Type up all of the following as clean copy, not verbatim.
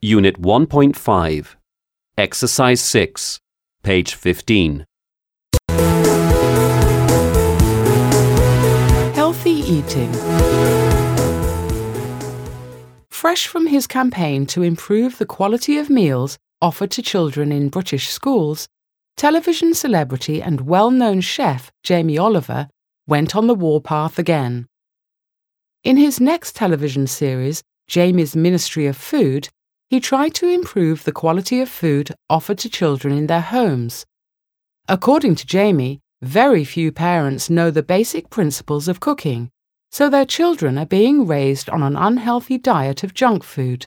Unit 1.5, Exercise 6, page 15. Healthy eating. Fresh from his campaign to improve the quality of meals offered to children in British schools, television celebrity and well-known chef Jamie Oliver went on the warpath again. In his next television series, Jamie's Ministry of Food, he tried to improve the quality of food offered to children in their homes. According to Jamie, very few parents know the basic principles of cooking, so their children are being raised on an unhealthy diet of junk food.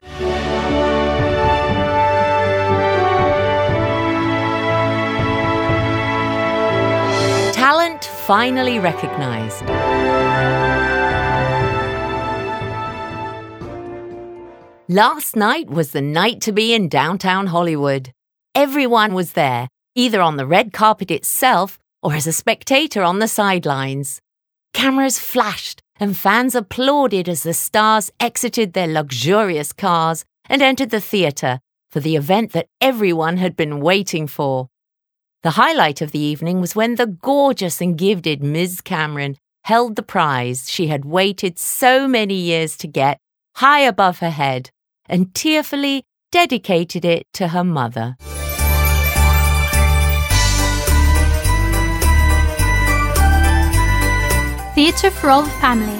Talent finally recognised. Last night was the night to be in downtown Hollywood. Everyone was there, either on the red carpet itself or as a spectator on the sidelines. Cameras flashed and fans applauded as the stars exited their luxurious cars and entered the theatre for the event that everyone had been waiting for. The highlight of the evening was when the gorgeous and gifted Ms. Cameron held the prize she had waited so many years to get high above her head and tearfully dedicated it to her mother. Theatre for all the family.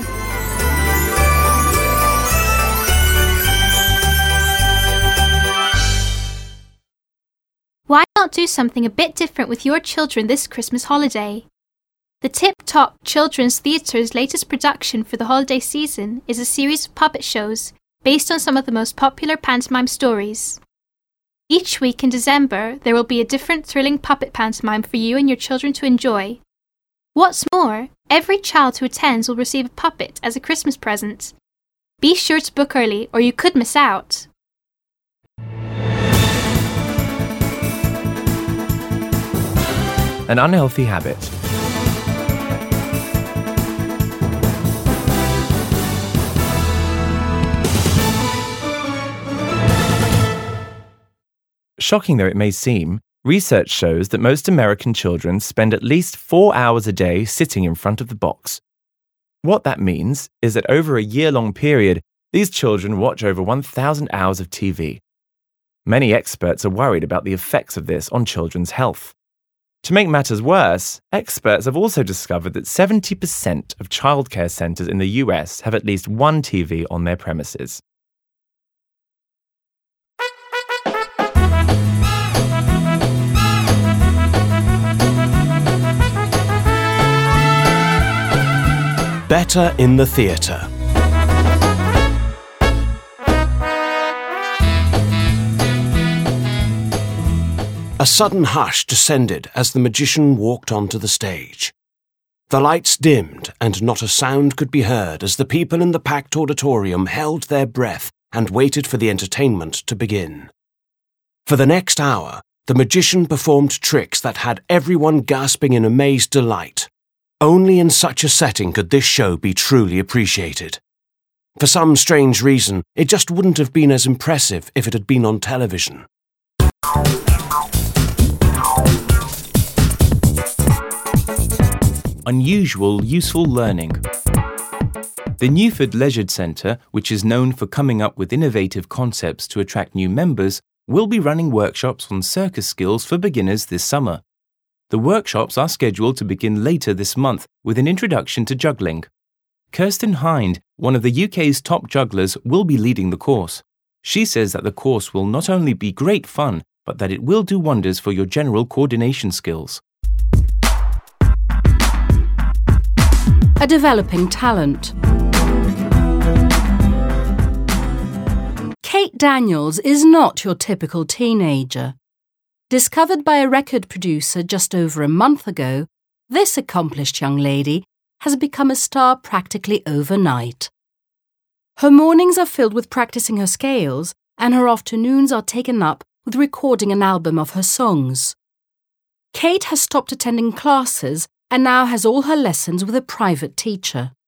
Why not do something a bit different with your children this Christmas holiday? The Tip Top Children's Theatre's latest production for the holiday season is a series of puppet shows based on some of the most popular pantomime stories. Each week in December, there will be a different thrilling puppet pantomime for you and your children to enjoy. What's more, every child who attends will receive a puppet as a Christmas present. Be sure to book early or you could miss out. An unhealthy habit. Shocking though it may seem, research shows that most American children spend at least 4 hours a day sitting in front of the box. What that means is that over a year-long period, these children watch over 1,000 hours of TV. Many experts are worried about the effects of this on children's health. To make matters worse, experts have also discovered that 70% of childcare centres in the US have at least one TV on their premises. Better in the theatre. A sudden hush descended as the magician walked onto the stage. The lights dimmed and not a sound could be heard as the people in the packed auditorium held their breath and waited for the entertainment to begin. For the next hour, the magician performed tricks that had everyone gasping in amazed delight. Only in such a setting could this show be truly appreciated. For some strange reason, it just wouldn't have been as impressive if it had been on television. Unusual useful learning. The Newford Leisure Centre, which is known for coming up with innovative concepts to attract new members, will be running workshops on circus skills for beginners this summer. The workshops are scheduled to begin later this month with an introduction to juggling. Kirsten Hind, one of the UK's top jugglers, will be leading the course. She says that the course will not only be great fun, but that it will do wonders for your general coordination skills. A developing talent. Kate Daniels is not your typical teenager. Discovered by a record producer just over a month ago, this accomplished young lady has become a star practically overnight. Her mornings are filled with practicing her scales, and her afternoons are taken up with recording an album of her songs. Kate has stopped attending classes and now has all her lessons with a private teacher.